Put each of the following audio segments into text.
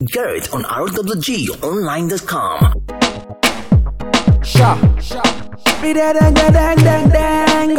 Garrett on RWGOnline.com. Sha, be da dang dang dang dang.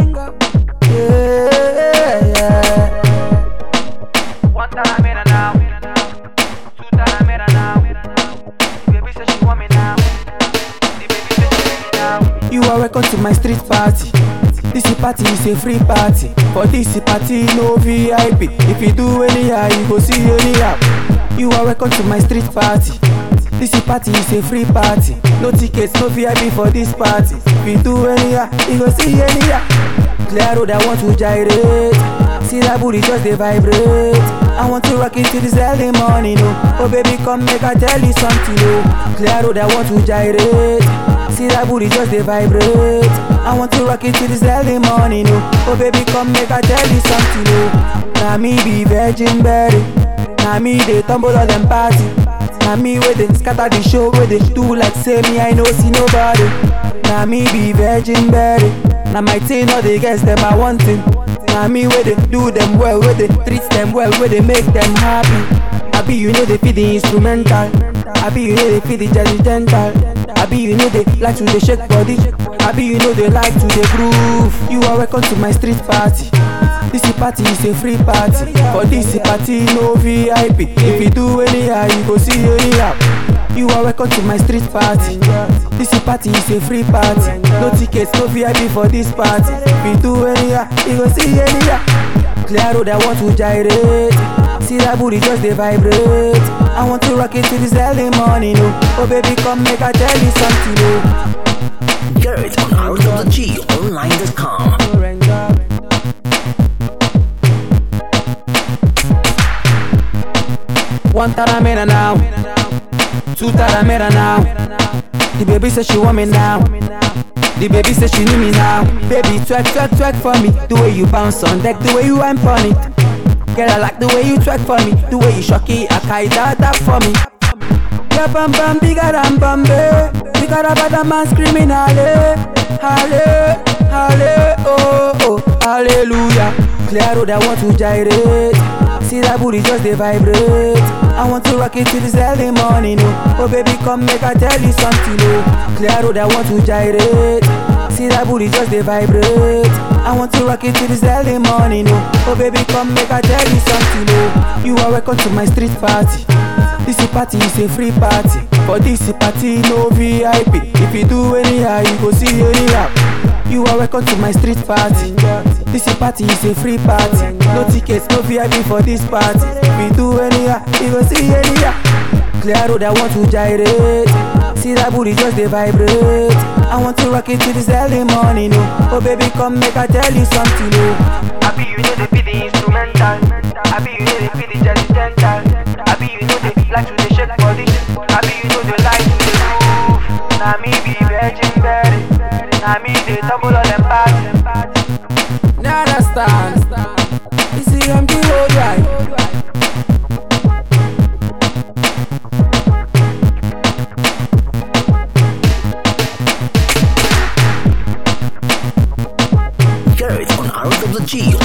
Yeah. One time I made her now, two times I made her now. The baby said she want me now. The baby said she want me now. You are welcome to my street party. This party is a free party. For this party, no VIP. If you do anyhow, you go see anyhow. You are welcome to my street party. This party is a free party. No tickets, no VIP for this party. If you do anyhow, you go see anyhow. Clear road, I want to gyrate. See that booty just dey vibrate. I want to rock it till this early morning, oh. Oh baby, come make I tell you something, oh. Clear road, I want to gyrate. See that booty just dey vibrate. I want to rock it till this early morning, oh. Oh baby, come make I tell you something, oh. Now me be virgin berry. Now me they tumble all them party. Now me where they scatter the show, where they do like say me I know see nobody. Now me be virgin berry. Now my team all they guess them I want it. Now me where they do them well, where they treat them well, where they make them happy. I be you know they feel the instrumental. I be you know they feel the jazzy gentle. I be you know they like to they shake body. I be you know they like to they groove. You are welcome to my street party. This party is a free party. For this party no VIP. If you do anyhow you go see anyhow. You are welcome to my street party. This party is a free party. No tickets, no VIP for this party. If you do anyhow, you go see anyhow. Clear road, I want to gyrate. See that booty just dey vibrate. I want to rock it till this early morning, oh. Oh baby, come make I tell you something, oh. Garrett on RWGOnline.com. One time I made her now, two times I made her now. The baby said she want me now. The baby said she need me now. Baby, twerk, twerk, twerk for me. The way you bounce on deck, the way you whine on it. Girl, I like the way you twerk for me. The way you shock it, I carry that for me. Yeah, bam bam, bigger than Bombay. Bigger than bad man screaming, halle, halle, halle, oh, oh, hallelujah. Clear road, I want to gyrate. See that booty just dey vibrate. I want to rock it till this early morning, oh. Oh baby, come make I tell you something, oh. Clear road, I want to gyrate. See that booty just dey vibrate. I want to rock it till this early morning, oh. Oh baby, come make I tell you something, oh. You are welcome to my street party. This party is a free party. For this party, no VIP. If you do anyhow, you go see anyhow. You are welcome to my street party. This party is a free party. No tickets, no VIP for this party. If you do anyhow, you go see anyhow. Clear road, I want to gyrate. See that booty just dey vibrate. I want to rock it till this early morning, oh. Oh baby, come make I tell you something, oh. I be you know they feel the instrumental. I be you know they feel the jazzy gentle. I be you know they like to they shake body. I be you know they like to they move. Now me be virgin berry. Now me they tumble all them party. Now understand. This is MD Worldwide. Garrett on RWG